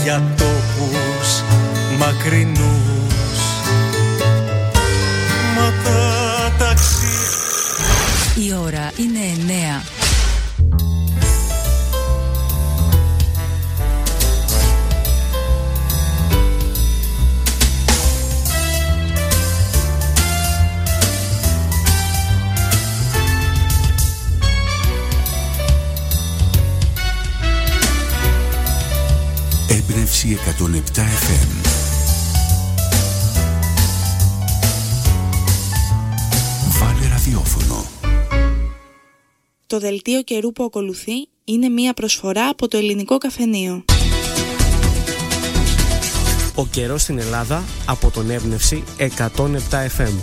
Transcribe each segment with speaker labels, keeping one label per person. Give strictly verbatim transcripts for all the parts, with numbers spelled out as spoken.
Speaker 1: για τόπους μακρινούς. Μα τα ταξί...
Speaker 2: Η ώρα είναι εννέα.
Speaker 3: Έμπνευση εκατόν επτά εφ εμ. Βάλε ραδιόφωνο.
Speaker 4: Το δελτίο καιρού που ακολουθεί είναι μία προσφορά από το Ελληνικό Καφενείο.
Speaker 5: Ο καιρός στην Ελλάδα από τον Έμπνευση εκατόν επτά εφ εμ.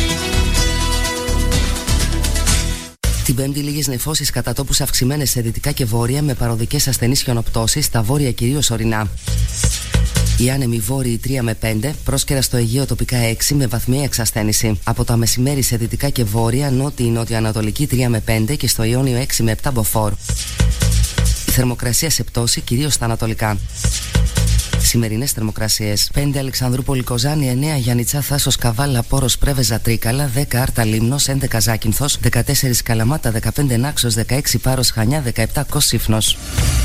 Speaker 6: Την Πέμπτη λίγες νεφώσεις κατά τόπους αυξημένες σε δυτικά και βόρεια με παροδικές ασθενείς χιονοπτώσεις, στα βόρεια κυρίως ορεινά. Οι άνεμοι βόρειοι τρία με πέντε, πρόσκαιρα στο Αιγαίο τοπικά έξι με βαθμιαία εξασθένηση. Από τα μεσημέρι σε δυτικά και βόρεια, νότιοι νότιο-ανατολική τρία με πέντε και στο Ιόνιο έξι με επτά μποφόρ. Η θερμοκρασία σε πτώση κυρίως στα ανατολικά. Σημερινές θερμοκρασίες: πέντε Αλεξανδρούπολη Κοζάνη, εννέα Γιαννιτσά Θάσος Καβάλα Πόρος Πρέβεζα Τρίκαλα, δέκα Άρτα Λίμνος, έντεκα Ζάκυνθος, δεκατέσσερα Καλαμάτα, δεκαπέντε Νάξος, δεκαέξι Πάρος Χανιά, δεκαεπτά Κος Σύφνος.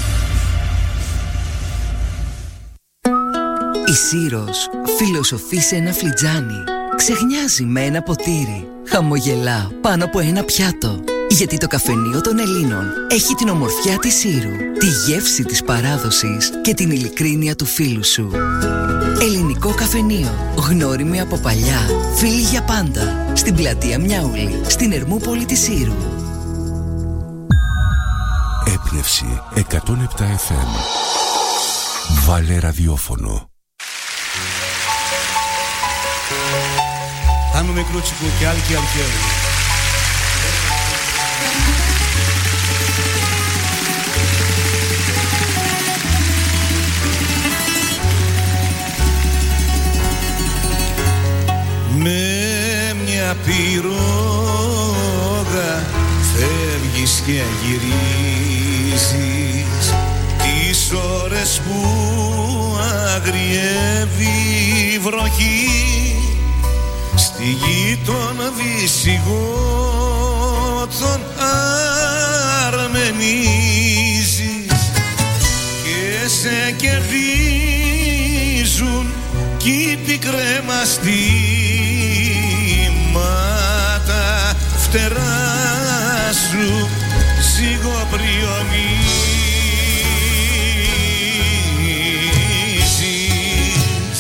Speaker 7: Η Σύρος φιλοσοφεί σε ένα φλιτζάνι, ξεχνιάζει με ένα ποτήρι, χαμογελά πάνω από ένα πιάτο. Γιατί το καφενείο των Ελλήνων έχει την ομορφιά της Σύρου, τη γεύση της παράδοσης και την ειλικρίνεια του φίλου σου. Ελληνικό Καφενείο, γνώριμοι από παλιά, φίλοι για πάντα. Στην πλατεία Μιάουλη, στην Ερμούπολη της Σύρου.
Speaker 3: Έμπνευση εκατόν επτά εφ εμ. Βάλε ραδιόφωνο.
Speaker 1: Άνω μικρό τσικού και άλλη και άλλη και άλλη. Με μια πυρόγα φεύγεις και γυρίζεις τις ώρες που αγριεύει η βροχή στη γη των Βυσσιγώτων αρμενίζεις και σε κερδίζουν κι οι πικρέμαστήματα φτερά σου ζυγοπριονίζεις.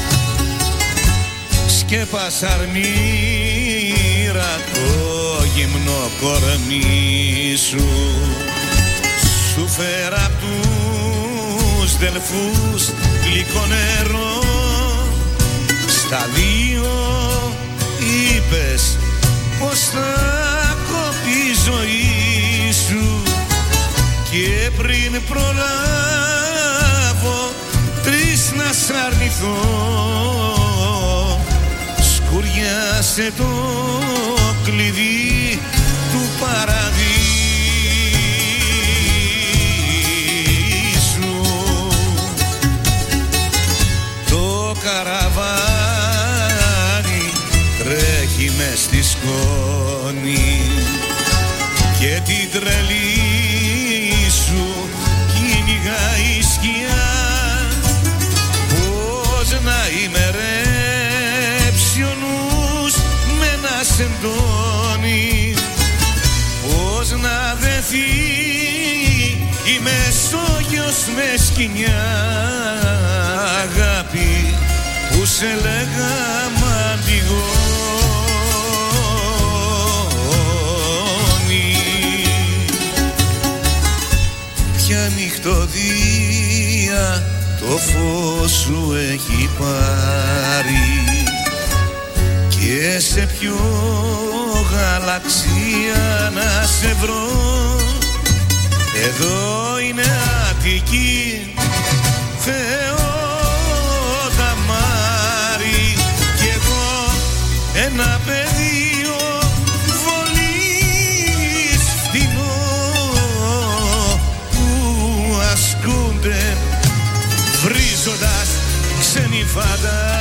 Speaker 1: Σκέπασα αρμύρα το γυμνό κορμί σου, σου φέρα απ' τους δελφούς γλυκό νερό. Στα δύο είπες πως θα κοπεί η ζωή σου και πριν προλάβω τρεις να σ' αρνηθώ σκουριάσε το κλειδί του παραδείσου. Το καραβάνι τρέχει μες στη σκόνη και την τρελή σου κυνηγάει η σκιά. Πώς να ημερέψει ο νους με ένα σεντόνι, πώς να δεθεί η Μεσόγειος με σκοινιά. Αγάπη που σε λέγα μαντιγόνι, ποια νυχτωδία το φως σου έχει πάρει και σε ποιο γαλαξία να σε βρω. Εδώ είναι Αττική, Θεό Ταμάρι, κι εγώ ένα πεδίο βολής φτηνό που ασκούνται βρύο. νυφαντάρι.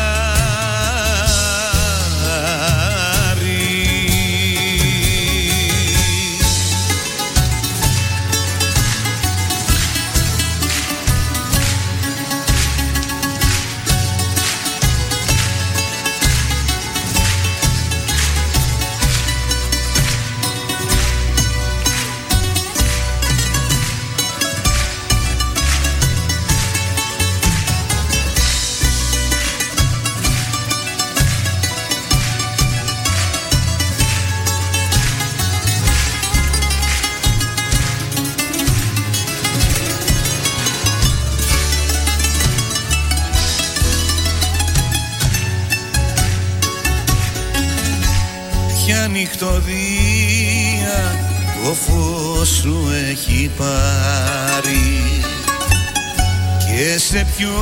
Speaker 1: Νυχτωδία το φως σου έχει πάρει και σε ποιο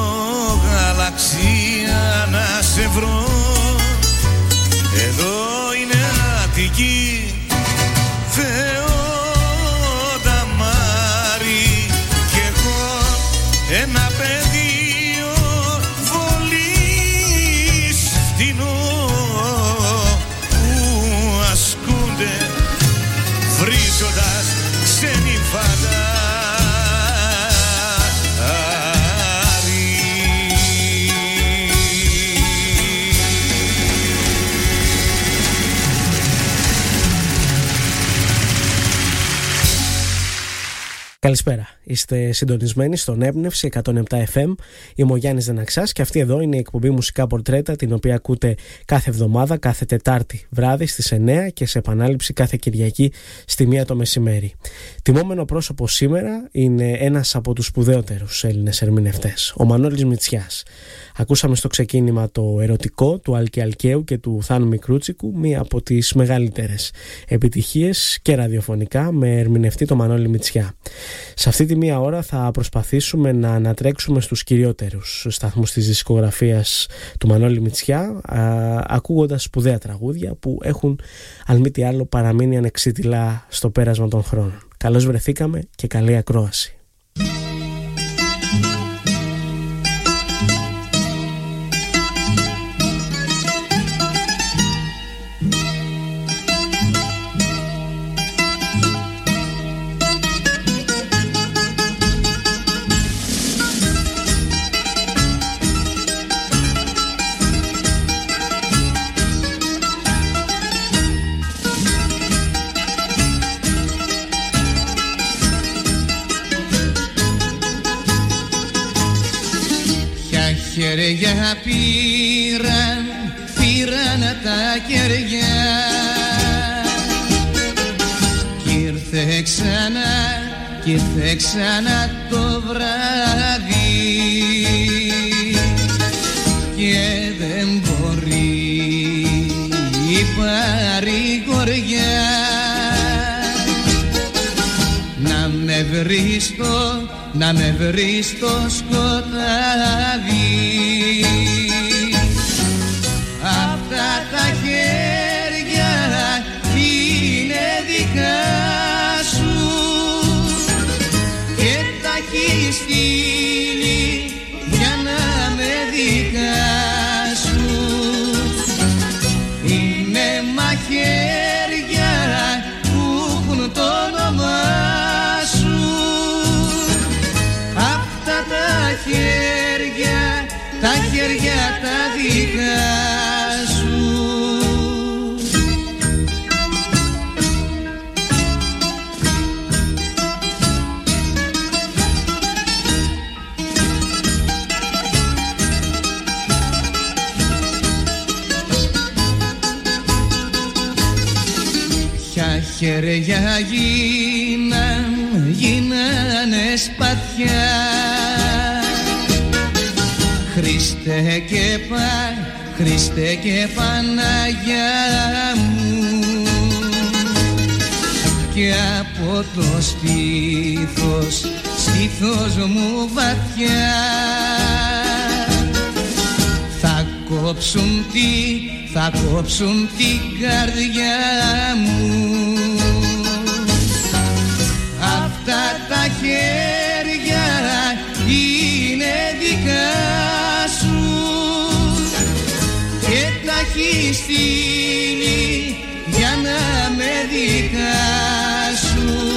Speaker 1: γαλαξία να σε βρω. Εδώ είναι Αττική, Θεό τα μάρι κι εγώ ένα πεδίο βολής φτηνό βρίζοντας ξένοι φαντάρι.
Speaker 5: Καλησπέρα. Είστε συντονισμένοι στον Έμπνευση εκατόν επτά εφ εμ. Είμαι ο Γιάννης Δεναξάς και αυτή εδώ είναι η εκπομπή Μουσικά Πορτρέτα, την οποία ακούτε κάθε εβδομάδα, κάθε Τετάρτη βράδυ στις εννιά και σε επανάληψη κάθε Κυριακή στη μία το μεσημέρι. Τιμόμενο πρόσωπο σήμερα είναι ένας από τους σπουδαίωτερους Έλληνες ερμηνευτές, ο Μανώλης Μητσιάς. Ακούσαμε στο ξεκίνημα το ερωτικό του Άλκη Αλκαίου και του Θάνου Μικρούτσικου, μία από τις μεγαλύτερες επιτυχίες και ραδιοφωνικά με ερμηνευτή το Μανώλη Μητσιά. Σε αυτή τη μία ώρα θα προσπαθήσουμε να ανατρέξουμε στους κυριότερους σταθμούς της δισκογραφίας του Μανώλη Μητσιά, α, ακούγοντας σπουδαία τραγούδια που έχουν αν μη τι άλλο παραμείνει ανεξίτηλα στο πέρασμα των χρόνων. Καλώς βρεθήκαμε και καλή ακρόαση.
Speaker 8: Χέρια πήραν, πήραν τα κεριά κι ήρθε ξανά, κι ήρθε ξανά το βράδυ και δεν μπορεί η παρηγοριά να με βρει στο, να με βρει στο σκοτάδι. Αυτά τα χέρια είναι δικά σου και τα έχεις στείλει για να με δικάσουν. Είναι μαχαίρια που έχουν το όνομά σου. Αυτά τα χέρια, τα χέρια τα δικά σου. Ποια χέρια γίναν, γίνανε σπαθιά. Χριστέ και Πα, Χριστέ και Παναγιά μου, και από το στήθος, στήθος μου βαθιά θα κόψουν τι, θα κόψουν την καρδιά μου. Αυτά τα χέρια είναι δικά σου στείλει για να με δικάσουν.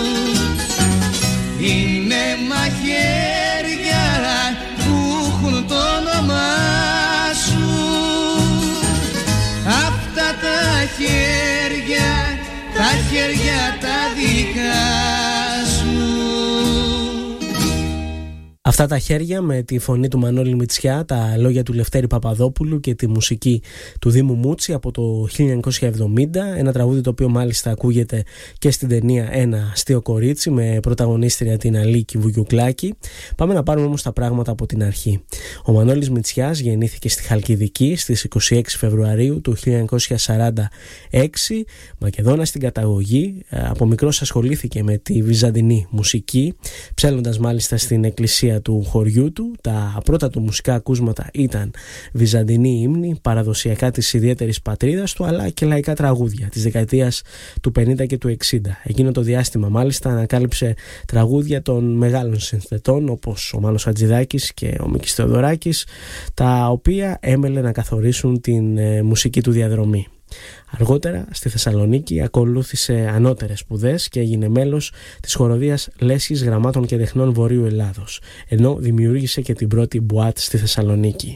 Speaker 8: Είναι μαχαίρια που έχουν το όνομά σου. Αυτά τα χέρια, τα χέρια τα δικά σου.
Speaker 5: Αυτά τα χέρια με τη φωνή του Μανώλη Μητσιά, τα λόγια του Λευτέρη Παπαδόπουλου και τη μουσική του Δήμου Μούτσι από το χίλια εννιακόσια εβδομήντα. Ένα τραγούδι το οποίο μάλιστα ακούγεται και στην ταινία Ένα αστείο κορίτσι με πρωταγωνίστρια την Αλίκη Βουγιουκλάκη. Πάμε να πάρουμε όμως τα πράγματα από την αρχή. Ο Μανώλης Μητσιάς γεννήθηκε στη Χαλκιδική στις είκοσι έξι Φεβρουαρίου του χίλια εννιακόσια σαράντα έξι. Μακεδόνας στην καταγωγή, από μικρός ασχολήθηκε με τη βυζαντινή μουσική, ψέλνοντας μάλιστα στην εκκλησία του χωριού του. Τα πρώτα του μουσικά ακούσματα ήταν βυζαντινή ύμνη, παραδοσιακά της ιδιαίτερης πατρίδας του, αλλά και λαϊκά τραγούδια της δεκαετίας του πενήντα και του εξήντα. Εκείνο το διάστημα μάλιστα ανακάλυψε τραγούδια των μεγάλων συνθετών όπως ο Μάνος Χατζηδάκης και ο Μίκης Θεοδωράκης, τα οποία έμελε να καθορίσουν την ε, μουσική του διαδρομή. Αργότερα στη Θεσσαλονίκη ακολούθησε ανώτερες σπουδές και έγινε μέλος της χοροδίας Λέσχης Γραμμάτων και Τεχνών Βορείου Ελλάδος, ενώ δημιούργησε και την πρώτη μπουάτ στη Θεσσαλονίκη.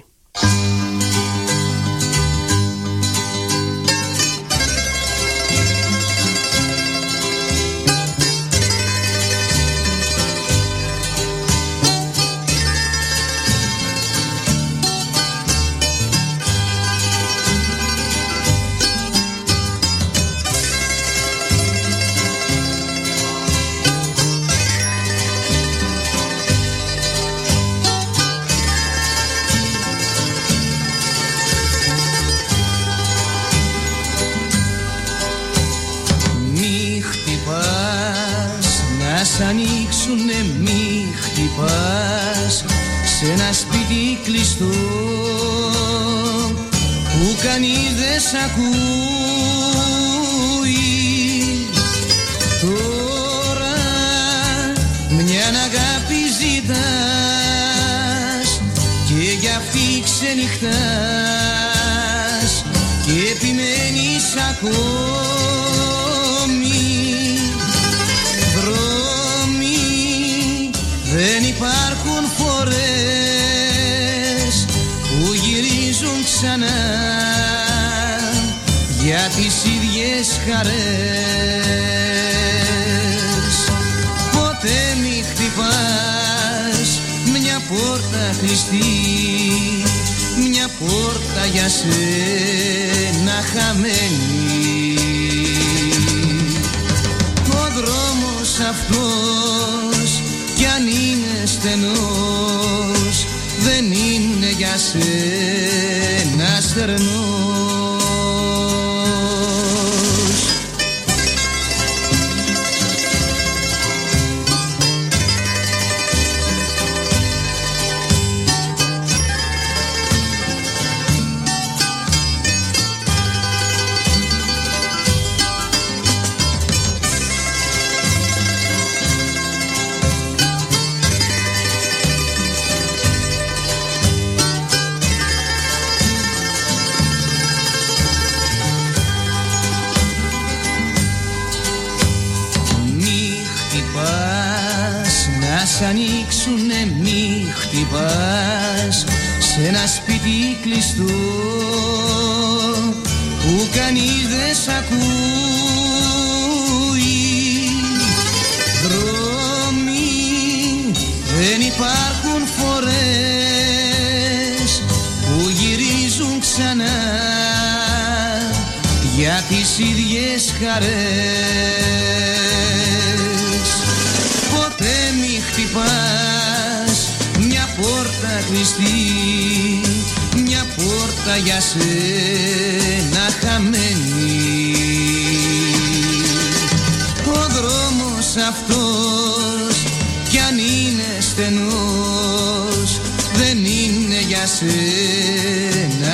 Speaker 8: Ανοίξουνε μη χτυπάς σε ένα σπίτι κλειστό που κανείς δεν σ' ακούει. Τώρα μια αγάπη ζητάς και για αυτή ξενυχτάς και επιμένεις ακόμη. Δεν υπάρχουν φορές που γυρίζουν ξανά για τις ίδιες χαρές. Ποτέ μη χτυπάς μια πόρτα κλειστή, μια πόρτα για σένα χαμένη. Ο δρόμος αυτός κι αν είναι στενός δεν είναι για σένα στερνός. Σ' ανοίξουνε μη χτυπάς σε ένα σπίτι κλειστό που κανείς δεν σ' ακούει. Δρόμοι δεν υπάρχουν φορές που γυρίζουν ξανά για τις ίδιες χαρές. Ποτέ μη χτυπάς μια πόρτα κλειστή, μια πόρτα για σένα χαμένη. Ο δρόμος αυτός κι αν είναι στενός δεν είναι για σένα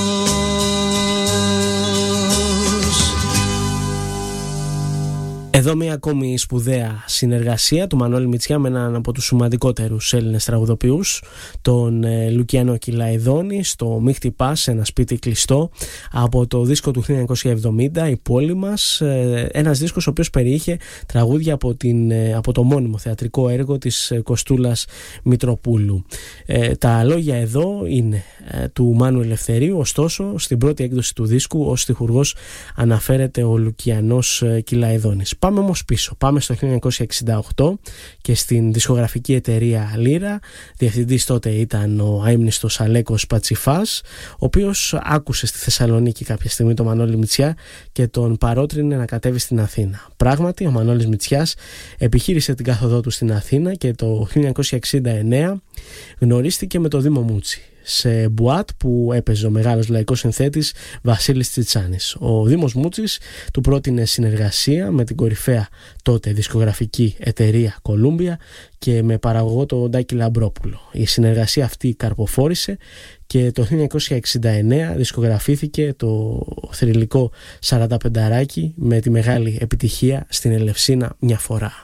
Speaker 8: στερνός.
Speaker 5: Εδώ Εδώ μια ακόμη σπουδαία συνεργασία του Μανώλη Μητσιά με έναν από τους σημαντικότερους Έλληνες τραγουδοποιούς, τον ε, Λουκιανό Κυλαϊδόνη, στο «Μη χτυπάς, ένα σπίτι κλειστό», από το δίσκο του χίλια εννιακόσια εβδομήντα, «Η πόλη μας», ε, ένας δίσκος ο οποίος περιείχε τραγούδια από, την, ε, από το μόνιμο θεατρικό έργο της ε, Κοστούλας Μητροπούλου. Ε, τα λόγια εδώ είναι ε, του Μάνου Ελευθερίου, ωστόσο στην πρώτη έκδοση του δίσκου ως στιχουργός αναφέρεται ο Λουκιανός ε, Κυλαϊδόνης. Πάμε όμως πίσω, πάμε στο χίλια εννιακόσια εξήντα οκτώ και στην δισκογραφική εταιρεία Λύρα. Διευθυντής τότε ήταν ο αείμνηστος Αλέκος Πατσιφάς, ο οποίος άκουσε στη Θεσσαλονίκη κάποια στιγμή τον Μανώλη Μητσιά και τον παρότρινε να κατέβει στην Αθήνα. Πράγματι, ο Μανώλης Μητσιάς επιχείρησε την κάθοδό του στην Αθήνα και το χίλια εννιακόσια εξήντα εννέα γνωρίστηκε με το Δήμο Μούτσι σε μπουάτ που έπαιζε ο μεγάλος λαϊκός συνθέτης Βασίλης Τσιτσάνης. Ο Δήμος Μούτσης του πρότεινε συνεργασία με την κορυφαία τότε δισκογραφική εταιρεία Κολούμπια και με παραγωγό τον Ντάκη Λαμπρόπουλο. Η συνεργασία αυτή καρποφόρησε και το χίλια εννιακόσια εξήντα εννέα δισκογραφήθηκε το θρυλικό σαρανταπενταράκι με τη μεγάλη επιτυχία «Στην Ελευσίνα μια φορά».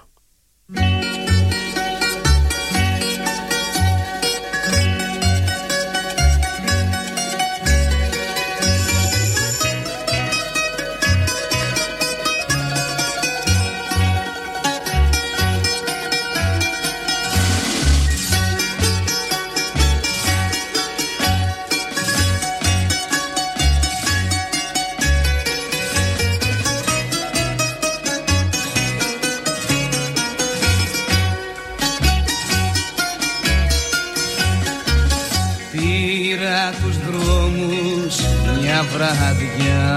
Speaker 8: Βραδιά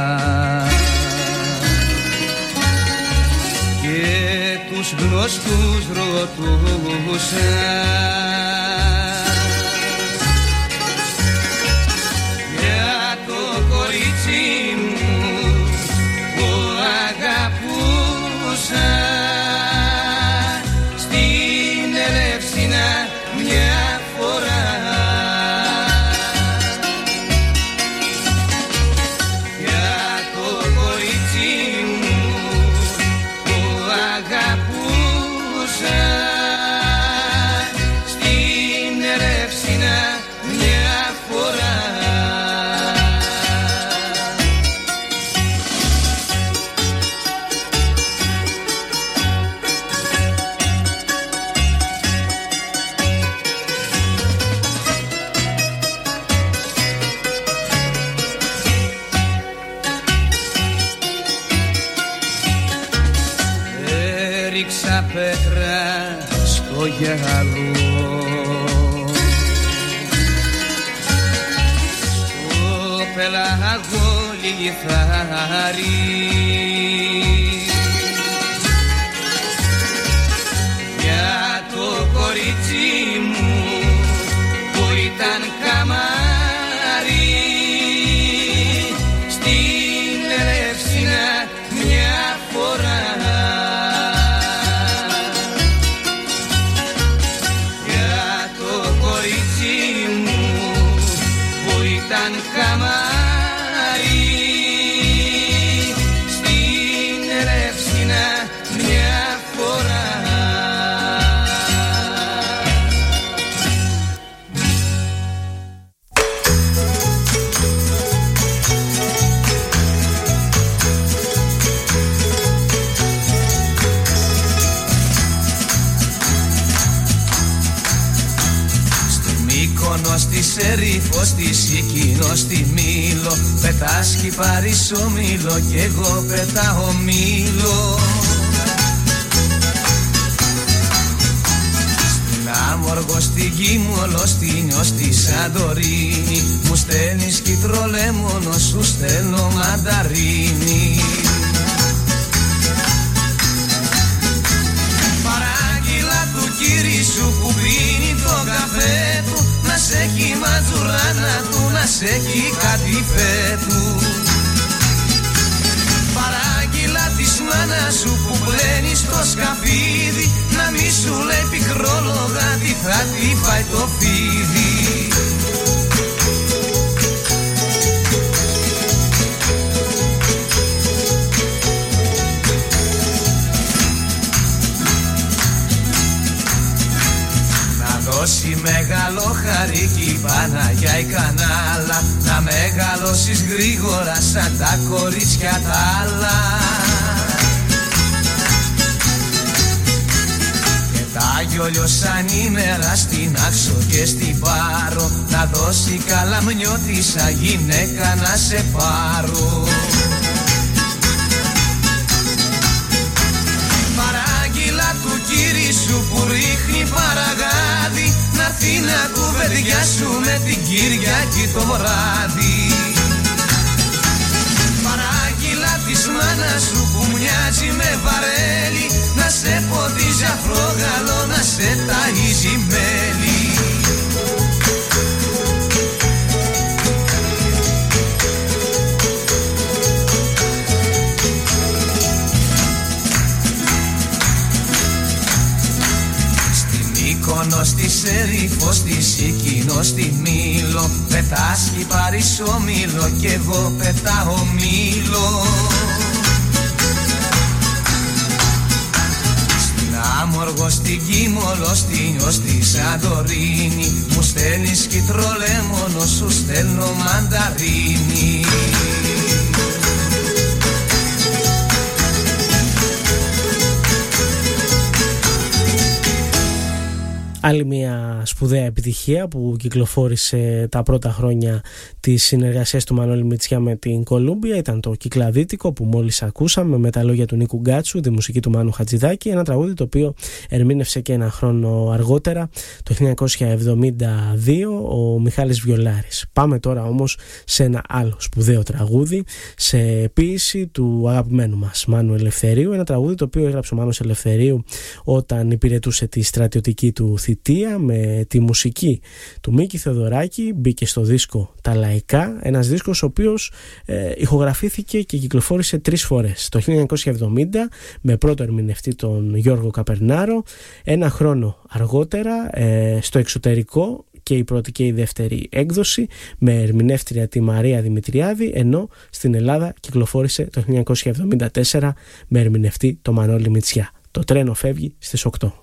Speaker 8: και τους γνωστούς ρωτούσα για το κορίτσι μου που αγαπούσα στην Ελευσίνα μια φορά.
Speaker 9: πέτρα στο γυαλό, στο πελάγο λιθάρι, για το κορίτσι μου που ήταν καμάρι στην Ελευσίνα μια φορά.
Speaker 8: Καμάρι στην Ελευσίνα μια φορά.
Speaker 9: Στη Σερίφο, στη Σικίνο, στη Μήλο, πετάς κυπάρις ο Μήλο κι εγώ πετάω Μήλο. Στην Άμοργο, στην Κίμολο, στην Νιώ, στη Σαντορίνη, μου στέλνεις κυτρολέμονο, σου στέλνω μανταρίνι. Παράγγειλα του κύρι σου που πίνει το καφέ του, να σ' έχει ματζουράνα του, να σ' έχει κατηφέ του. Παράγγειλα της μάνας σου που πλένει στο σκαφίδι, να μη σου λέει πικρόλογα τι θα τη φάει το φίδι. δώσει μεγάλο χαρίκι Παναγιά η κανάλα, να μεγαλώσεις γρήγορα σαν τα κορίτσια τα άλλα. Και τα γιολιώσαν ημέρα στην Άξο και στην Πάρο, να δώσει καλαμνιώτισσα γυναίκα να σε πάρω. Του κύρι σου που ρίχνει παραγάδι, να'ρθεί να κουβεντιάσου με την Κυριακή το βράδυ. Παράγγειλα της μάνας σου που μοιάζει με βαρέλι, να σε ποδίζει αφρόγαλο, να σε ταΐζει μέλι. Μύκονο στη Σερίφο, στη Σικίνο, στη Μήλο, πετάσκει Παρισόμηλο κι εγώ πετάω Μήλο. Στην Άμοργο, στην Κίμολο, στην Νιό, στη Σαντορίνη, μου στέλνεις κιτρολέμονο, σου στέλνω μανταρίνι.
Speaker 5: Άλλη μια σπουδαία επιτυχία που κυκλοφόρησε τα πρώτα χρόνια της συνεργασίας του Μανώλη Μητσιά με την Κολούμπια ήταν το Κυκλαδίτικο που μόλις ακούσαμε, με τα λόγια του Νίκου Γκάτσου, τη μουσική του Μάνου Χατζηδάκη, ένα τραγούδι το οποίο ερμήνευσε και ένα χρόνο αργότερα, το χίλια εννιακόσια εβδομήντα δύο, ο Μιχάλης Βιολάρης. Πάμε τώρα όμως σε ένα άλλο σπουδαίο τραγούδι, σε ποίηση του αγαπημένου μας Μάνου Ελευθερίου, ένα τραγούδι το οποίο έγραψε ο Μάνος Ελευθερίου όταν υπηρετούσε τη στρατιωτική του θητεία, με τη μουσική του Μίκη Θεοδωράκη. Μπήκε στο δίσκο Τα Λαϊκά, ένας δίσκος ο οποίος ε, ηχογραφήθηκε και κυκλοφόρησε τρεις φορές. Το χίλια εννιακόσια εβδομήντα με πρώτο ερμηνευτή τον Γιώργο Καπερνάρο, ένα χρόνο αργότερα ε, στο εξωτερικό και η πρώτη και η δεύτερη έκδοση με ερμηνεύτρια τη Μαρία Δημητριάδη, ενώ στην Ελλάδα κυκλοφόρησε το χίλια εννιακόσια εβδομήντα τέσσερα με ερμηνευτή το Μανώλη Μητσιά. Το τρένο φεύγει στις οκτώ.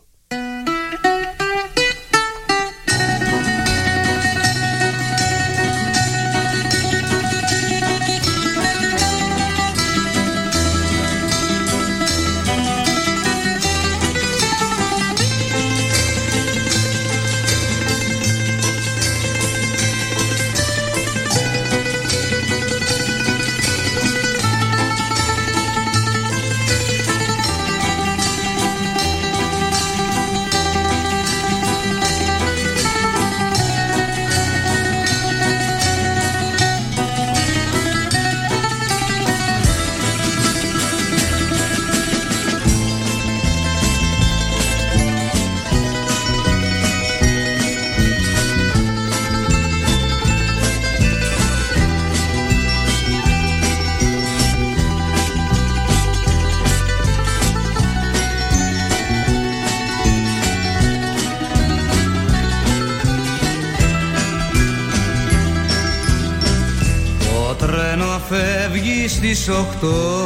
Speaker 9: Στις οκτώ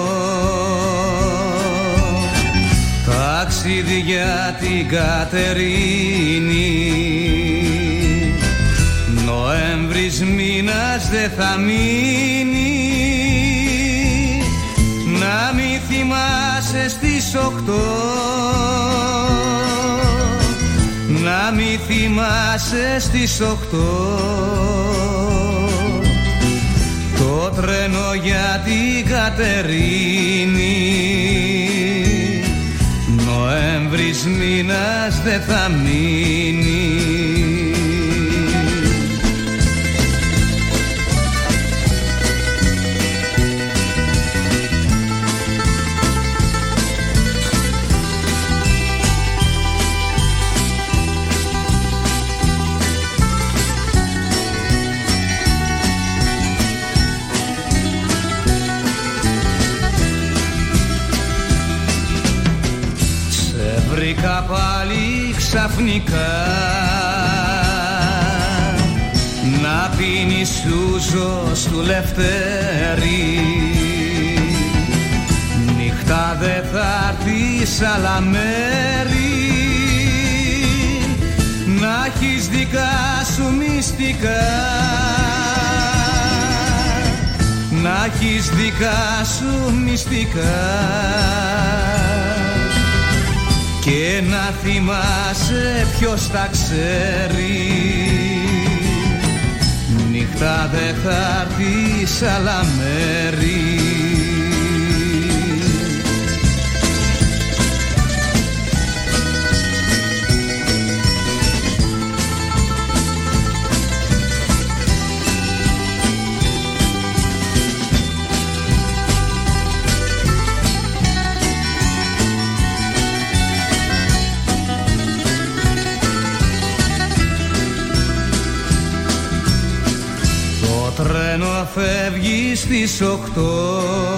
Speaker 9: ταξίδι για την Κατερίνη, Νοέμβρης μήνας δε θα μείνει, να μη θυμάσαι στις οκτώ, να μη θυμάσαι στις οκτώ. Το τρένο για την Κατερίνη, Νοέμβρης μήνας δε θα μείνει. Βρήκα πάλι ξαφνικά να πίνεις ούζο του Λευτέρη, νύχτα δε θα έρθεις άλλα μέρη, να έχεις δικά σου μυστικά, να έχεις δικά σου μυστικά και να θυμάσαι ποιος τα ξέρει. Νύχτα δε θα έρθει σ' άλλα μέρη. Το τρένο φεύγει στις οκτώ,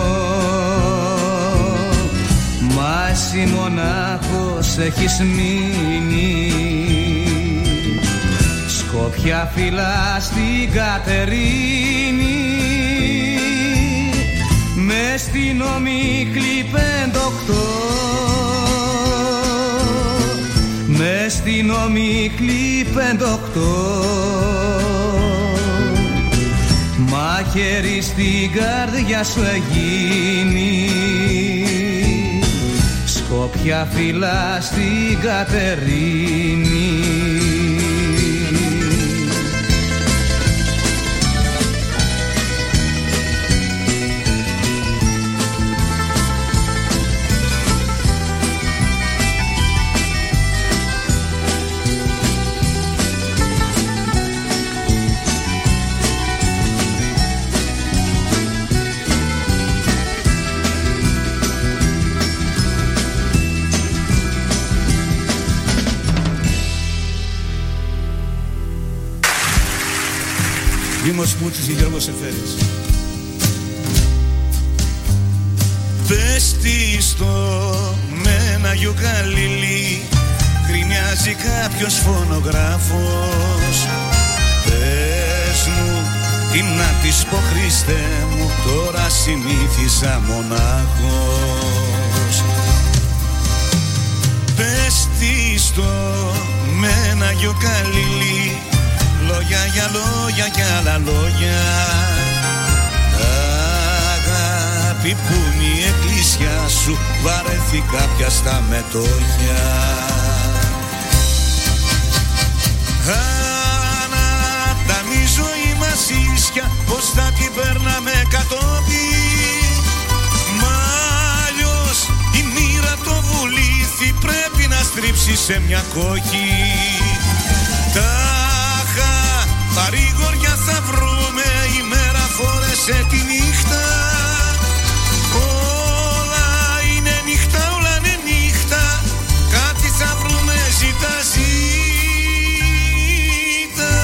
Speaker 9: μα εσύ μονάχος έχεις μείνει. Σκόπια φυλά στην Κατερίνη, μες στην ομίχλη πεντοκτώ, μες στην ομίχλη πεντοκτώ. Μαχαίρι στην καρδιά σου εγίνει, σκόπια φυλά στην Κατερίνη.
Speaker 1: Δήμος Μούτσης και Γιώργος Εφέρης. Πες τι στο με ένα γιουκαλίλι γκρινιάζει κάποιος φωνογράφος. Πες μου τι να της πω Χριστέ μου, τώρα συνήθισα μονάχος. Πες τι στο με ένα γιουκαλίλι, λόγια για λόγια και άλλα λόγια. Αγάπη που είναι η εκκλησιά σου, βαρέθηκα πια στα μετόχια. Αναταμίζω η μασίσια, πως θα την παίρναμε κατόπι. Μα αλλιώς η μοίρα το βουλήθη, πρέπει να στρίψει σε μια κόκκι. Παρήγορια θα βρούμε, η μέρα φόρεσε τη νύχτα. Όλα είναι νύχτα, όλα είναι νύχτα, κάτι θα βρούμε, ζήτα ζήτα.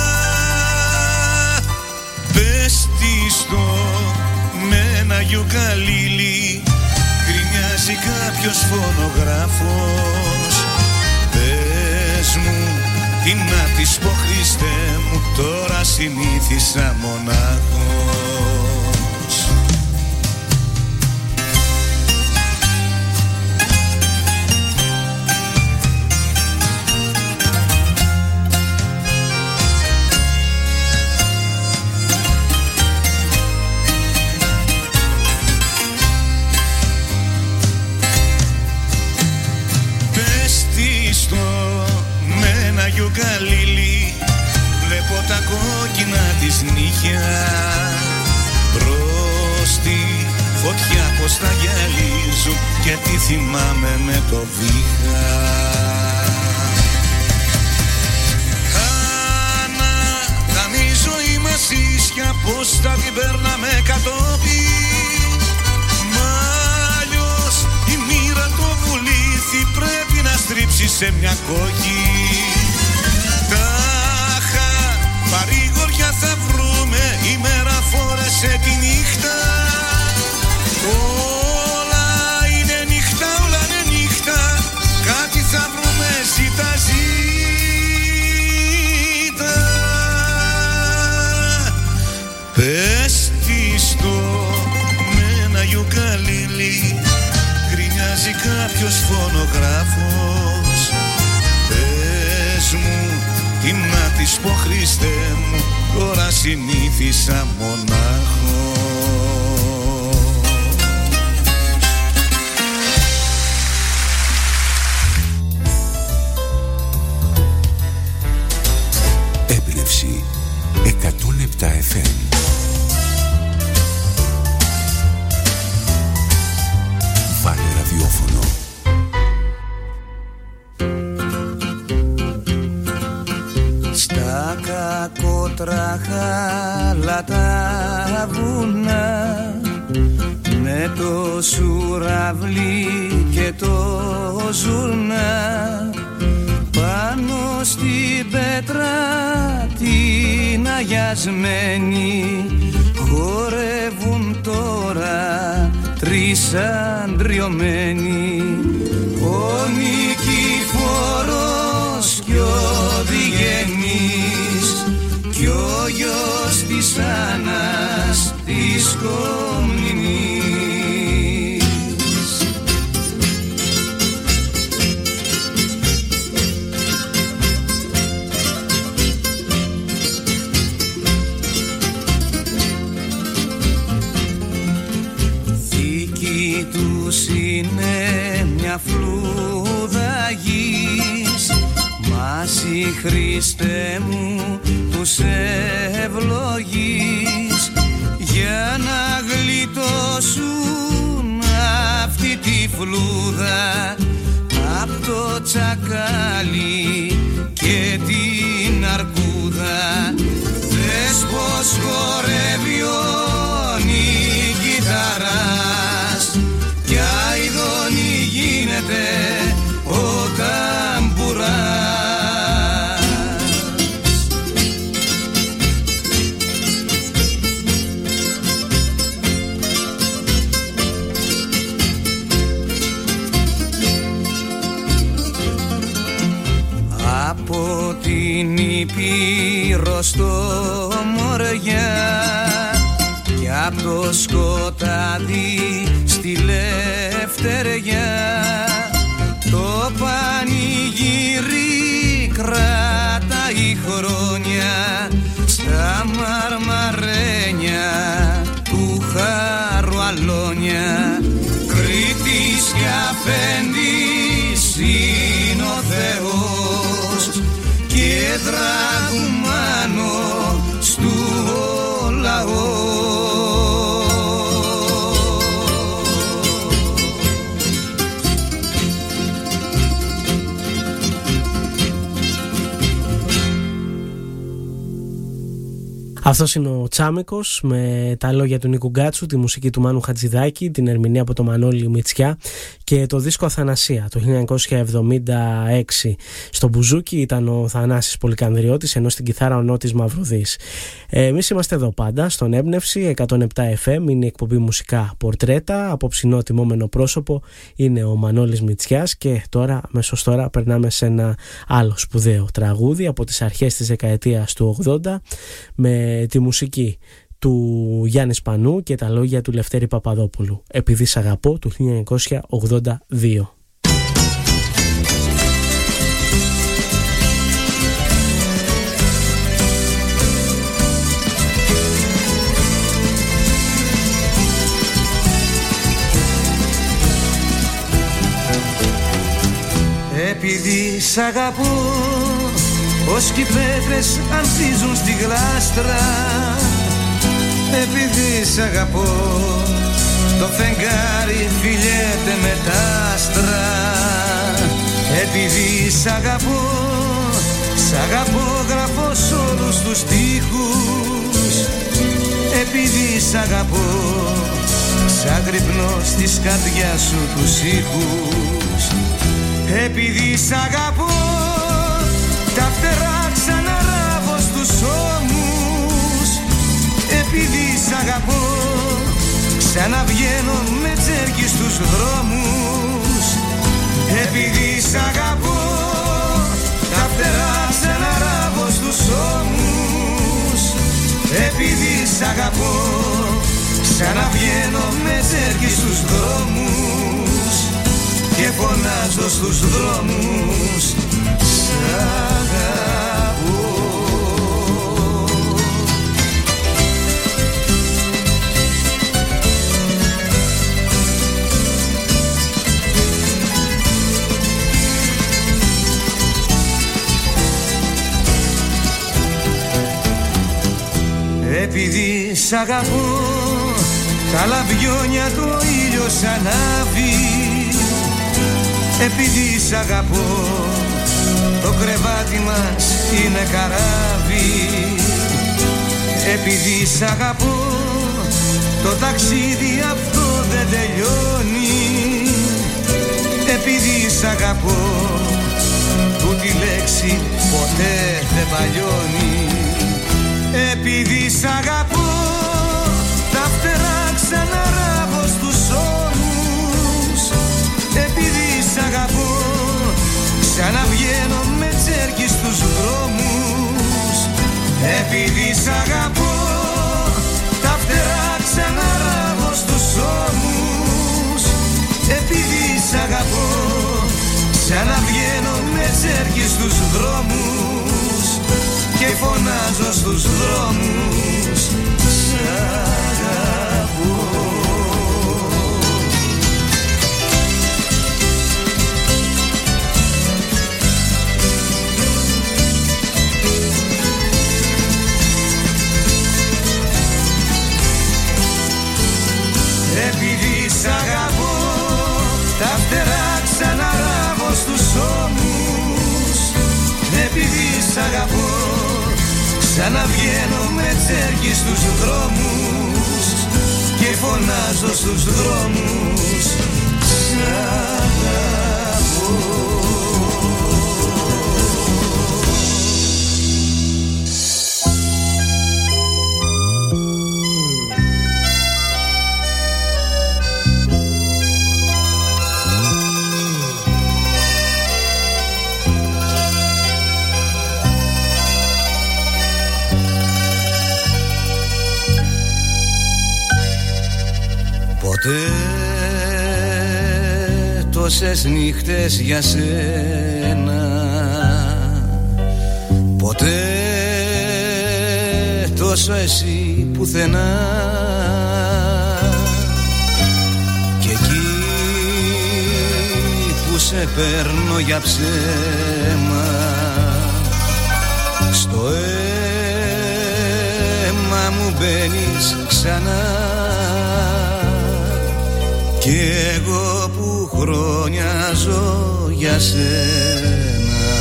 Speaker 1: Πες τι στο με ένα γιουκαλίλι γκρινιάζει κάποιος φωνογράφος. Πες μου τι να της πω Χριστέ μου, τώρα συνήθισα μονάχος. Πες τι στο με ένα γιουκαλίλι, βλέπω τα κόκκινα της νύχια προς τη φωτιά πως τα γυαλίζουν και τι θυμάμαι με το βήχα. Αναταμίζω η μασίσια, πως θα την παίρναμε κατόπι. Μα αλλιώς η μοίρα το βουλήθη, πρέπει να στρίψει σε μια κόκκι. Παρήγορια θα βρούμε, η μέρα φόρεσε τη νύχτα. Όλα είναι νύχτα, όλα είναι νύχτα, κάτι θα βρούμε, ζήτα ζήτα. Πες τι στο με ένα γιουκαλίλι γκρινιάζει κάποιος φωνογράφος. Πες μου Τι να της πω Χριστέ μου, τώρα συνήθισα μονάχο.
Speaker 3: Έμπνευση εκατόν επτά εφ εμ. Βάλε ραδιόφωνο.
Speaker 9: Στα κακότραχα τα βουνά, με το σουραβλί και το ζουρνά, πάνω στην πέτρα την αγιασμένη, χορεύουν τώρα τρεις αντριωμένοι. Ο Νικηφόρος κι ο Διγενής κι ο γιος της Άννας της Κομνηνής. Θήκη τους είναι μια φλούδα γης, μα εσύ Χριστέ μου τους ευλογείς, για να γλιτώσουν αυτή τη φλούδα απ' το τσακάλι και την αρκούδα. Δες πως χορεύει ο Νικηταράς κι αηδόνι γίνεται ο ταμπουράς. Από την Ήπειρο στο Μοριά κι απ' το σκοτάδι στη Λευτεριά, το πανηγύρι κρατάει χρόνια στα μαρμαρένια του Χαρουαλόνια. Κρήτης κι αφέντης είναι ο Θεός και δραγουμάνο στου ο λαός.
Speaker 5: Αυτός είναι ο Τσάμικος με τα λόγια του Νίκου Γκάτσου, τη μουσική του Μάνου Χατζηδάκη, την ερμηνεία από το Μανώλη Μητσιά και το δίσκο Αθανασία το χίλια εννιακόσια εβδομήντα έξι. Στο μπουζούκι ήταν ο Θανάσης Πολυκανδριώτης, ενώ στην κιθάρα ο Νότης Μαυρουδής. Ε, εμείς είμαστε εδώ πάντα στον Έμπνευση εκατόν επτά εφ εμ, είναι η εκπομπή μουσικά πορτρέτα. Απόψινό τιμόμενο πρόσωπο είναι ο Μανώλης Μητσιάς και τώρα, μέσως τώρα, περνάμε σε ένα άλλο σπουδαίο τραγούδι από τις αρχές της δεκαετίας του ογδόντα με τη μουσική του Γιάννη Σπανού και τα λόγια του Λευτέρη Παπαδόπουλου. Επειδή σ' αγαπώ του χίλια εννιακόσια ογδόντα δύο.
Speaker 9: Επειδή σ' αγαπώ, ως κι οι πέτρες ανθίζουν στη γλάστρα. Επειδή σ' αγαπώ, το φεγγάρι φιλιέται με τ' άστρα. Επειδή σ' αγαπώ, σ' αγαπώ γράφω σ' όλους τους στίχους. Επειδή σ' αγαπώ, ξαγρυπνώ στις καρδιάς σου τους ήχους. Επειδή σ' αγαπώ, τα φτερά ξαναράβω στους ώμους. Επειδή σ' αγαπώ, ξαναβγαίνω με τσέρκι στους δρόμους. Επειδή σ' αγαπώ, τα φτερά ξαναράβω στους ώμους. Επειδή σ' αγαπώ, ξαναβγαίνω με τσέρκι στους δρόμους και φωνάζω στους δρόμους. Σ' αγαπώ. Επειδή σ' αγαπώ, τα λαμπιόνια το ήλιος ανάβει. Επειδή σ' αγαπώ, το κρεβάτι μας είναι καράβι. Επειδή σ' αγαπώ, το ταξίδι αυτό δεν τελειώνει. Επειδή σ' αγαπώ, τούτη λέξη ποτέ δεν παλιώνει. Επειδή σ' αγαπώ, τα φτερά ξαναράβω στους ώμους. Επειδή σ' αγαπώ, ξαναβγαίνω με τσέρκι στους δρόμους. Επειδή σ' αγαπώ, τα φτερά ξαναράβω στους ώμους. Επειδή σ' αγαπώ, ξαναβγαίνω με τσέρκι στους δρόμους και φωνάζω στους δρόμους, σ' αγαπώ. Επειδή σ' αγαπώ, τα φτερά ξαναράβω στους ώμους. Επειδή σ' αγαπώ, ξαναβγαίνω με τσέρκι στους δρόμους και φωνάζω στους δρόμους, σ' αγαπώ. Ποτέ τόσες νύχτες για σένα, ποτέ τόσο εσύ πουθενά. Κι εκεί που σε παίρνω για ψέμα, στο αίμα μου μπαίνεις ξανά. Κι εγώ που χρόνια ζω για σένα,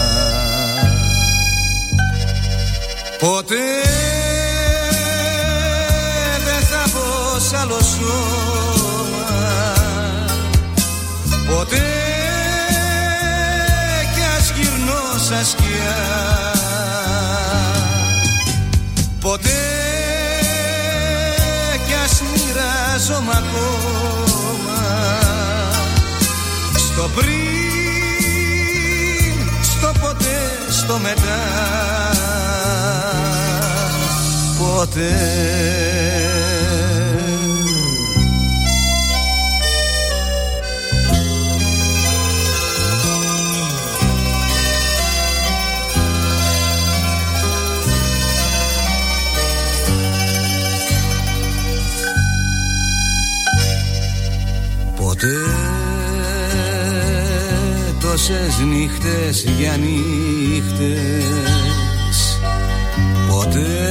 Speaker 9: ποτέ δεν θα πω σ' άλλο σώμα. Ποτέ κι ας γυρνώ σαν σκιά. Ποτέ κι ας μοιράζομαι ακόμα. Στο πριν, στο ποτέ, στο μετά. Ποτέ. Ποτέ τόσες νύχτες για νύχτες, ποτέ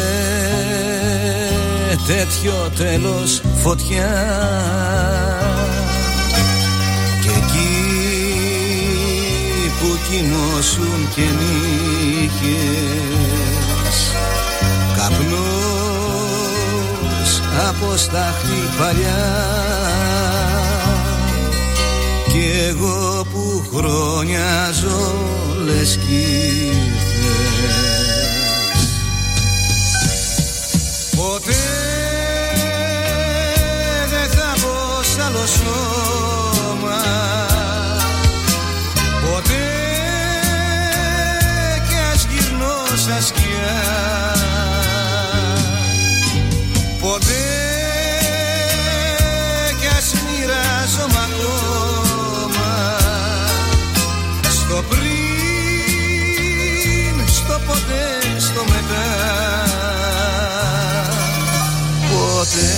Speaker 9: τέτοιο τέλος φωτιά. Και εκεί που κοιμώσουν και νύχες, καπνός από στάχτη παλιά. Κι εγώ που χρόνια ζω λες κι ήρθες. Ποτέ δεν θα μπω σ' άλλο σώμα. Ποτέ κι ας γυρνώ σαν σκιά. Ποτέ κι ας μοιράζομαι ακόμα. Στο πριν, στο ποτέ, στο μετά. Ποτέ.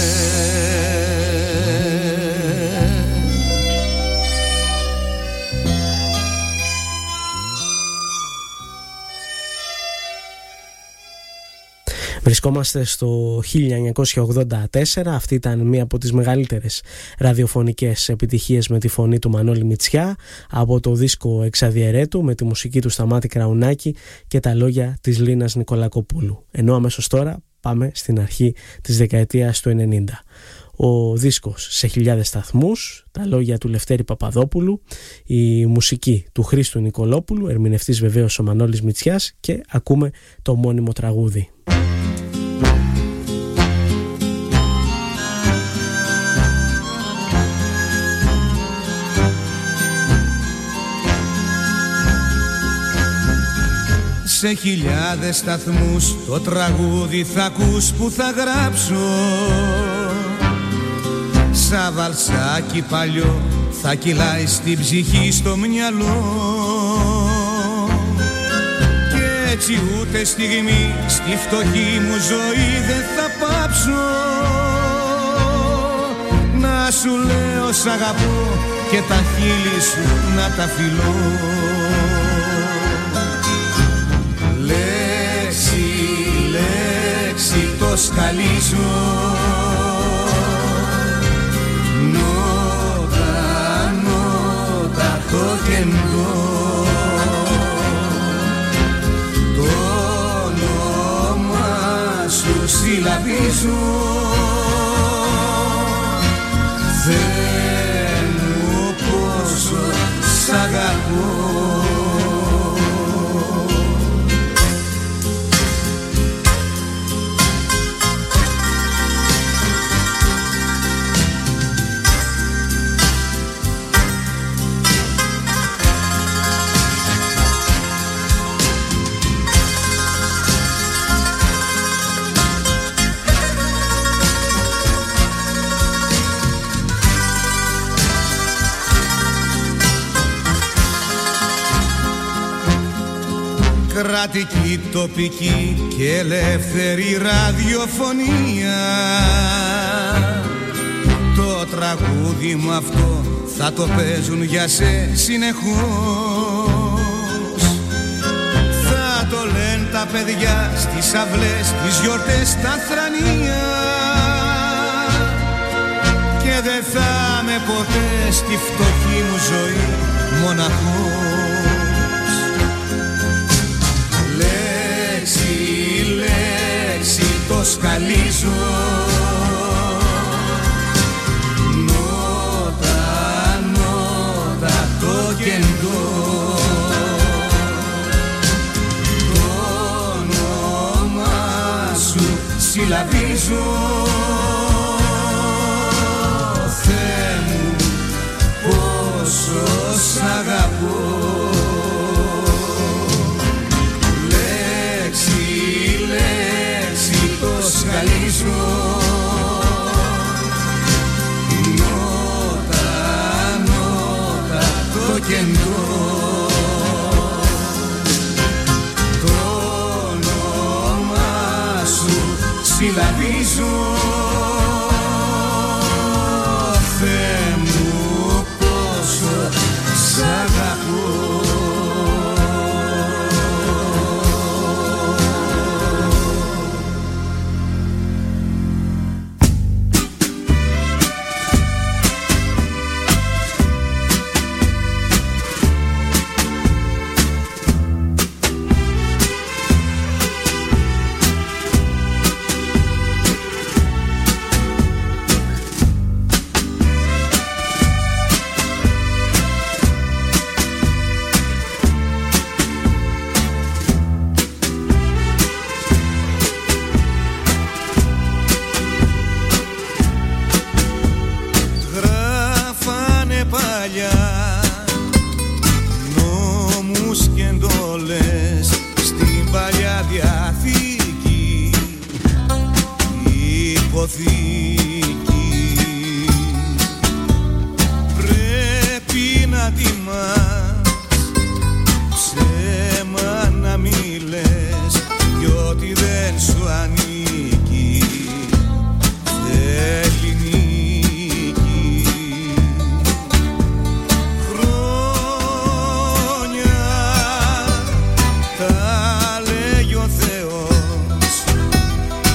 Speaker 5: Βρισκόμαστε στο χίλια εννιακόσια ογδόντα τέσσερα. Αυτή ήταν μία από τις μεγαλύτερες ραδιοφωνικές επιτυχίες με τη φωνή του Μανώλη Μητσιά, από το δίσκο Εξαδιαιρέτου με τη μουσική του Σταμάτη Κραουνάκη και τα λόγια της Λίνας Νικολακοπούλου. Ενώ αμέσως τώρα πάμε στην αρχή της δεκαετίας του ενενήντα. Ο δίσκος σε χιλιάδες σταθμούς, τα λόγια του Λευτέρη Παπαδόπουλου, η μουσική του Χρήστου Νικολόπουλου, ερμηνευτής βεβαίως ο Μανώλης Μητσιάς, και ακούμε το μόνιμο τραγούδι.
Speaker 9: Σε χιλιάδες σταθμούς το τραγούδι θα ακούς που θα γράψω. Σαν βαλσάκι παλιό θα κυλάει στην ψυχή, στο μυαλό. Και έτσι ούτε στιγμή στη φτωχή μου ζωή δεν θα πάψω να σου λέω σ' αγαπώ και τα χείλη σου να τα φιλώ. Λέξη, λέξη το σκαλίζω, νότα, νότα το κεντρό, το όνομα σου συλλαβίζω. Θεέ μου πόσο σ' αγαπώ. Κρατική, τοπική και ελεύθερη ραδιοφωνία. Το τραγούδι μου αυτό θα το παίζουν για σε συνεχώς. Θα το λένε τα παιδιά στις αυλές, τις γιορτές, στα θρανία. Και δεν θα είμαι ποτέ στη φτωχή μου ζωή μοναχός. Λέξη, λέξη το σκαλίζω, νότα, νότα το κεντρό, το όνομα σου συλλαβίζω. Θεέ μου πόσο σ' αγαπώ. Σκαλίζω, νότα, νότα το κεντρό, το όνομα σου συλλαβίζω. Θεέ μου πόσο σ' αγαπώ. Πρέπει να τιμάς, ψέμα να μη λες, κι ό,τι δεν σου ανήκει θέλει νίκη. Χρόνια τα λέγει ο Θεός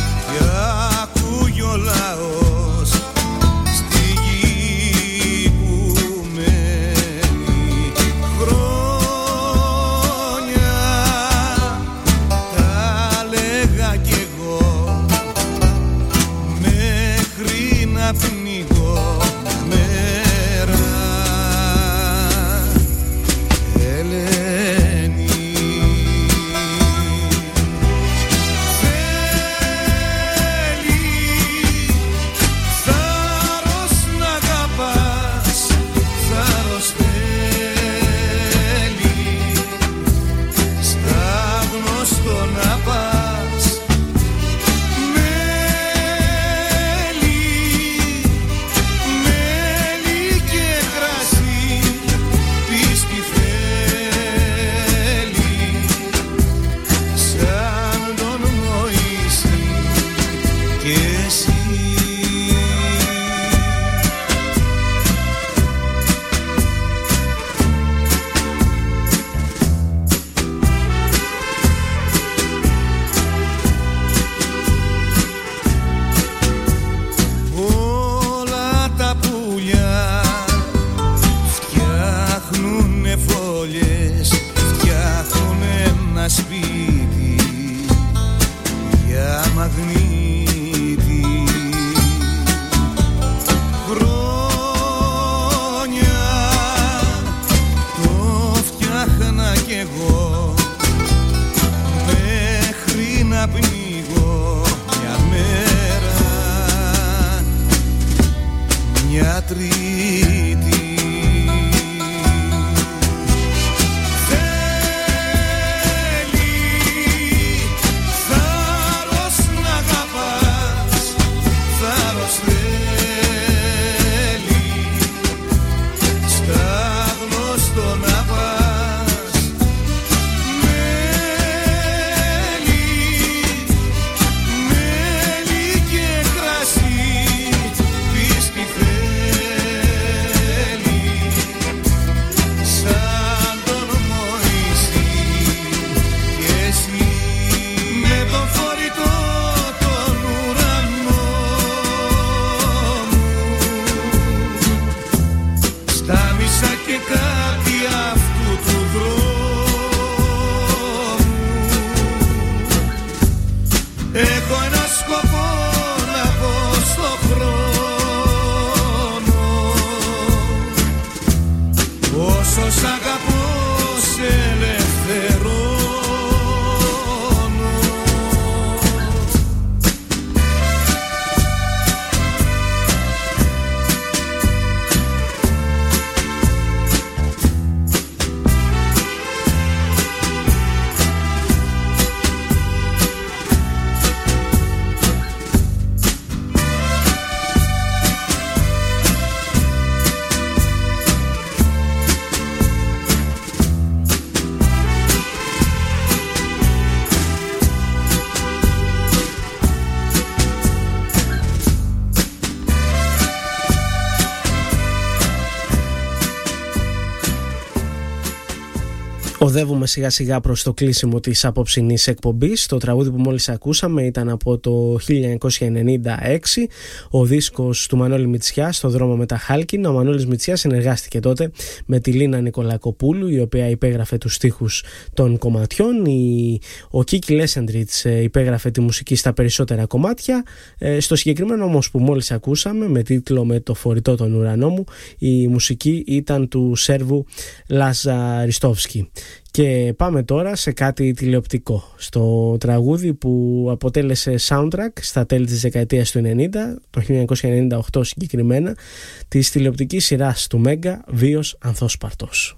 Speaker 1: τρίτη.
Speaker 5: Οδεύουμε σιγά σιγά προς το κλείσιμο της απόψινής εκπομπής. Το τραγούδι που μόλις ακούσαμε ήταν από το χίλια εννιακόσια ενενήντα έξι, ο δίσκος του Μανώλη Μητσιά, Στο δρόμο με τα Χάλκινα. Ο Μανώλης Μητσιάς συνεργάστηκε τότε με τη Λίνα Νικολακοπούλου, η οποία υπέγραφε τους στίχους των κομματιών. Η... Ο Κίκι Λέσεντριτς υπέγραφε τη μουσική στα περισσότερα κομμάτια. Ε, στο συγκεκριμένο όμως που μόλις ακούσαμε, με τίτλο «Με το φορητό τον ουρανό μου», η μουσική ήταν του Σέρβου Λάζα Ριστόφσκι. Και πάμε τώρα σε κάτι τηλεοπτικό, στο τραγούδι που αποτέλεσε soundtrack στα τέλη της δεκαετίας του ενενήντα, το χίλια εννιακόσια ενενήντα οκτώ συγκεκριμένα, της τηλεοπτικής σειράς του Μέγκα, Βίος Ανθόσπαρτος.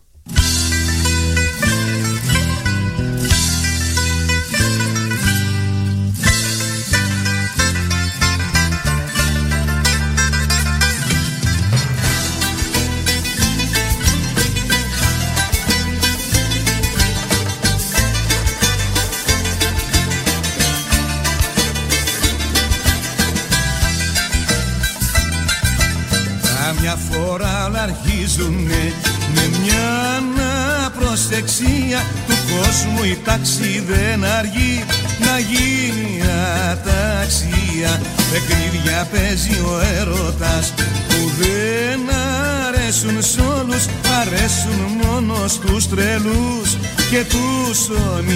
Speaker 1: Μια φορά όλα αρχίζουνε με μια προσεξία του κόσμου, η τάξη δεν αργεί να γίνει αταξία. Παιχνίδια παίζει ο έρωτας που δεν αρέσουν σ' όλους, αρέσουν μόνο στους τρελούς και τους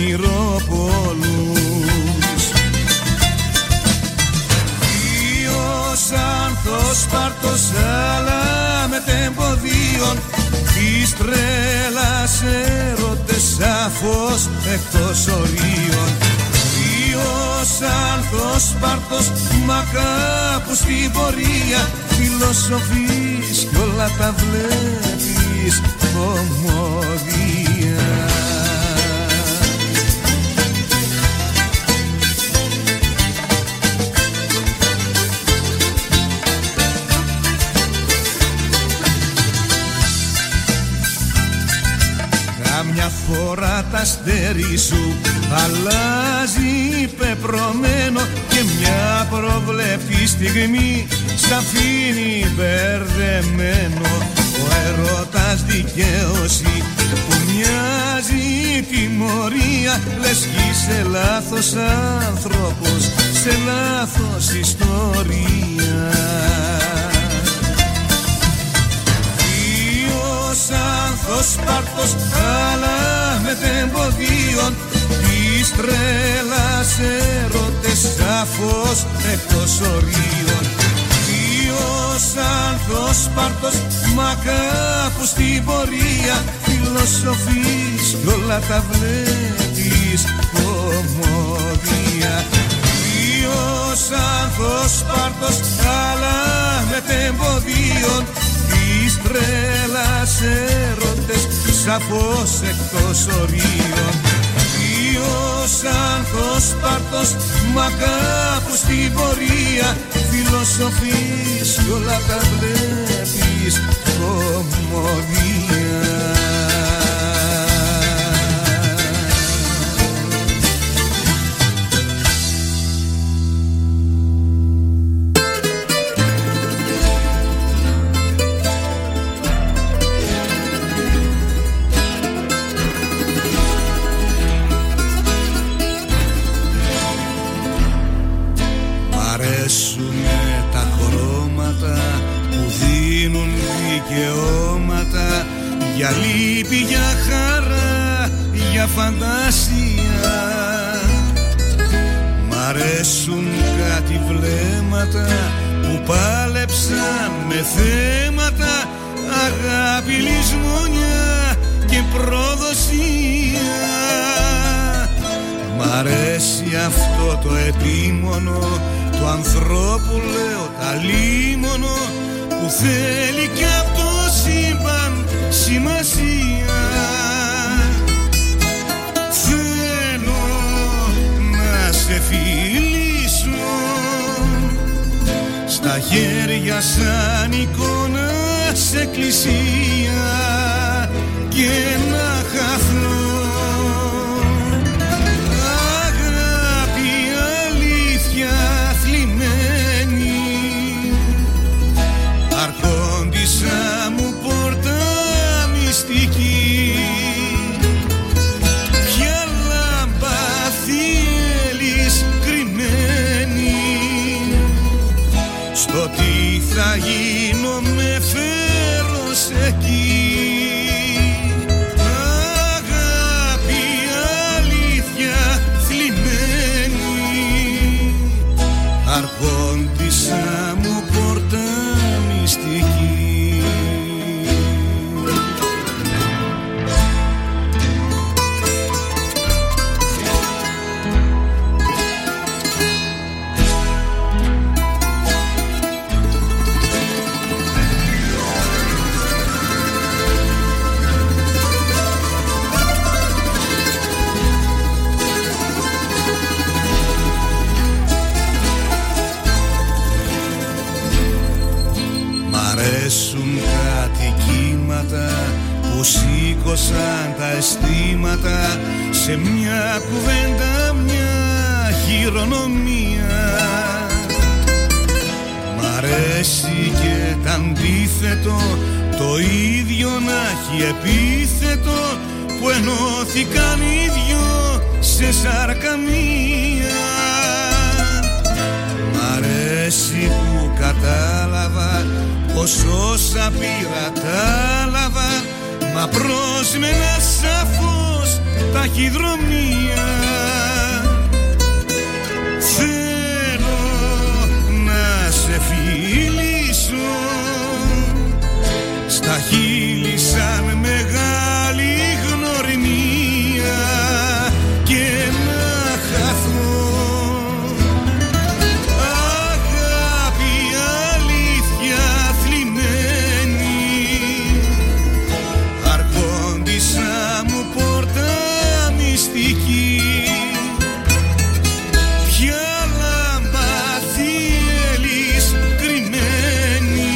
Speaker 1: ονειροπολούς. Ανθόσπαρτος αλλά με τεμποδίων της τρέλας έρωτες σαφώς εκτός ορίων. Βίος Ανθόσπαρτος μα κάπου στην πορεία φιλοσοφείς κι όλα τα βλέπεις κομμωδία. Μια φορά τα αστέρι σου αλλάζει πεπρωμένο και μια προβλεπτή στιγμή σ' αφήνει μπερδεμένο. Ο έρωτας δικαίωση που μοιάζει τιμωρία, λες κι είσαι λάθος άνθρωπος σε λάθος ιστορία. Ανθόσπαρτος αλλά με τεμποδίων της τρέλας έρωτες σαφώς εκτός ορίων. Βίος Ανθόσπαρτος μα κάπου στην πορεία φιλοσοφείς κι όλα τα βλέπεις κομμωδία. Βίος Ανθόσπαρτος αλλά με τεμποδίων της τρέλας έρωτες, σαφώς εκτός ορίων. Ποιος άνθος πάρτος, μα κάπου στην πορεία φιλοσοφείς κι όλα τα βλέπεις κομμωδία. Αρέσουνε τα χρώματα που δίνουν δικαιώματα για λύπη, για χαρά, για φαντασία. Μ' αρέσουν κάτι βλέμματα που πάλεψαν με θέματα, αγάπη, λησμονιά και προδοσία. Μ' αρέσει αυτό το επίμονο του ανθρώπου, λέω καλήμονο, που θέλει κι απ' το σύμπαν σημασία. Θέλω να σε φιλήσω στα χέρια σαν εικόνα σε εκκλησία και να χαθώ. Αρχόντισσα μου πόρτα μυστική, ποια λάμπα θέλεις κρυμμένη, στο τι θα γίνω με φέρος εκεί. Αγάπη, αλήθεια θλιμμένη, αρχόντισσα μου πόρτα μυστική. Αρέσουν κάτι κύματα που σήκωσαν τα αισθήματα σε μια κουβέντα, μια χειρονομία. Μ' αρέσει και τ' αντίθετο, το ίδιο να έχει επίθετο, που ενώθηκαν οι δυο σε σάρκα μία. Μ' αρέσει που κατάλαβα πως όσα πήρα τα λάβα, μα πρόσμενα σαφώς ταχυδρομεία. Θέλω να σε φιλήσω στα χείλη σαν μεγάλη γνωριμία και να χαθώ. Ποια λάμπα θέλεις κρυμμένη,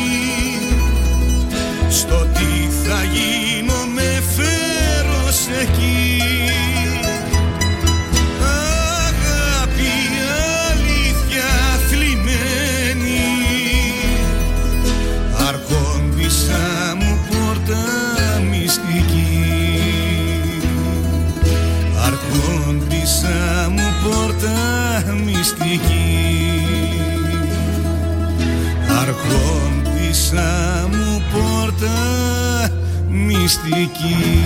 Speaker 1: στο τι θα γίνω με φέρος εκεί. Αγάπη, αλήθεια θλιμμένη, αρχόντισσα μου πόρτα μυστική. Αρχόντισσα μου πόρτα μυστική, αρχόντισσα μου πόρτα μυστική.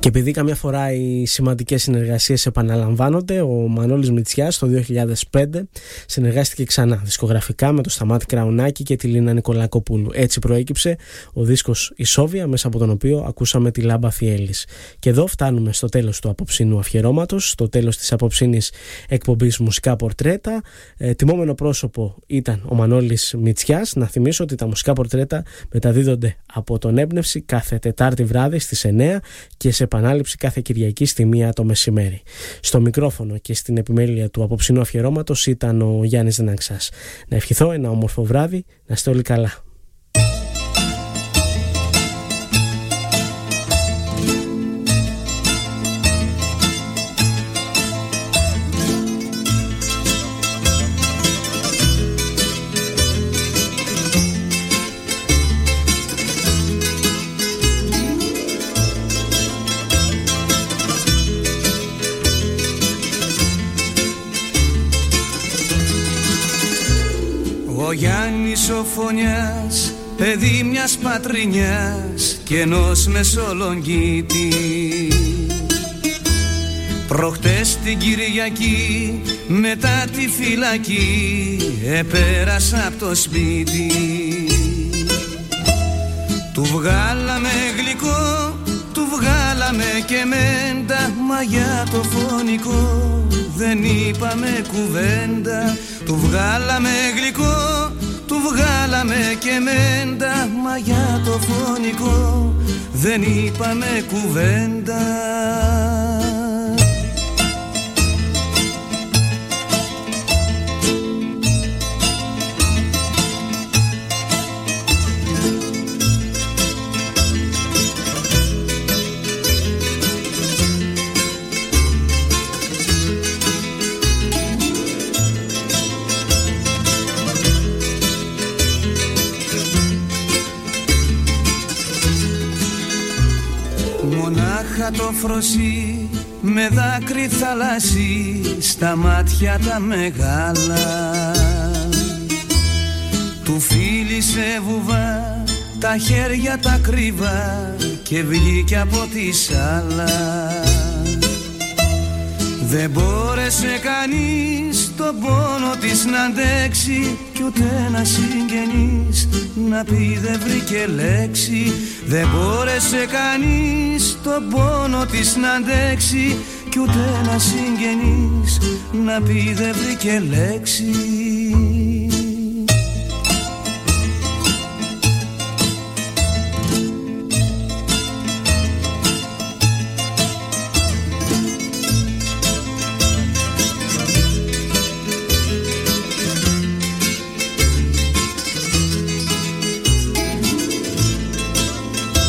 Speaker 5: Και επειδή καμιά φορά οι σημαντικές συνεργασίες επαναλαμβάνονται, ο Μανώλης Μητσιάς το δύο χιλιάδες πέντε συνεργάστηκε ξανά δισκογραφικά με τον Σταμάτη Κραουνάκη και τη Λίνα Νικολακοπούλου. Έτσι προέκυψε ο δίσκος «Η Σόβια», μέσα από τον οποίο ακούσαμε τη Λάμπα Φιέλης. Και εδώ φτάνουμε στο τέλος του απόψινου αφιερώματος, στο τέλος της απόψινης εκπομπής Μουσικά Πορτρέτα. Ε, τιμόμενο πρόσωπο ήταν ο Μανώλης Μητσιάς. Να θυμίσω ότι τα μουσικά πορτρέτα μεταδίδονται από τον Έμπνευση κάθε Τετάρτη βράδυ στις εννιά και σε επανάληψη κάθε Κυριακή στη μία το μεσημέρι. Στο μικρόφωνο και στην επιμέλεια του απόψινου αφιερώματος ήταν ο Γιάννης Δεναξάς. Να ευχηθώ ένα όμορφο βράδυ, να είστε όλοι καλά.
Speaker 9: Ο Γιάννης ο Φωνιάς, παιδί μιας πατρινιάς και ενός Μεσολογγίτη. Προχτές την Κυριακή μετά τη φυλακή επέρασα απ' το σπίτι. Του βγάλαμε γλυκό, του βγάλαμε και μέντα, μα για το φωνικό δεν είπαμε κουβέντα. Του βγάλαμε γλυκό, του βγάλαμε και μέντα, μα για το φωνικό δεν είπαμε κουβέντα. Μονάχα το φροσί με δάκρυ θαλάσσι στα μάτια τα μεγάλα. Του φίλησε βουβά τα χέρια τα κρύβα και βγήκε από τη σάλα. Δεν μπόρεσε κανείς τον πόνο της να αντέξει κι ούτε ένα συγγενής να πει δεν βρήκε λέξη. Δεν μπόρεσε κανείς τον πόνο της να αντέξει κι ούτε ένα συγγενής να πει δεν βρήκε λέξη.